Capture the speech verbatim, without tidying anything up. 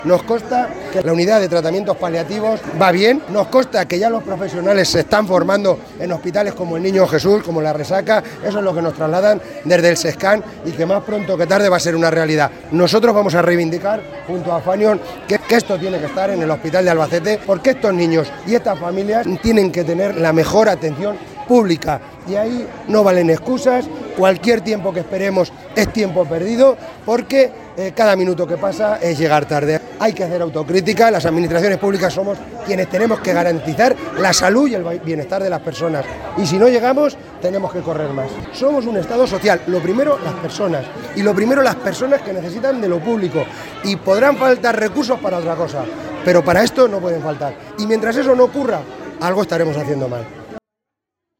Nos consta que la unidad de tratamientos paliativos va bien, nos consta que ya los profesionales se están formando en hospitales como el Niño Jesús, como la Resaca, eso es lo que nos trasladan desde el SESCAN y que más pronto que tarde va a ser una realidad. Nosotros vamos a reivindicar junto a Fanion que, que esto tiene que estar en el hospital de Albacete porque estos niños y estas familias tienen que tener la mejor atención pública y ahí no valen excusas, cualquier tiempo que esperemos es tiempo perdido porque eh, cada minuto que pasa es llegar tarde. Hay que hacer autocrítica, las administraciones públicas somos quienes tenemos que garantizar la salud y el bienestar de las personas y si no llegamos tenemos que correr más. Somos un Estado social, lo primero las personas y lo primero las personas que necesitan de lo público y podrán faltar recursos para otra cosa, pero para esto no pueden faltar y mientras eso no ocurra algo estaremos haciendo mal.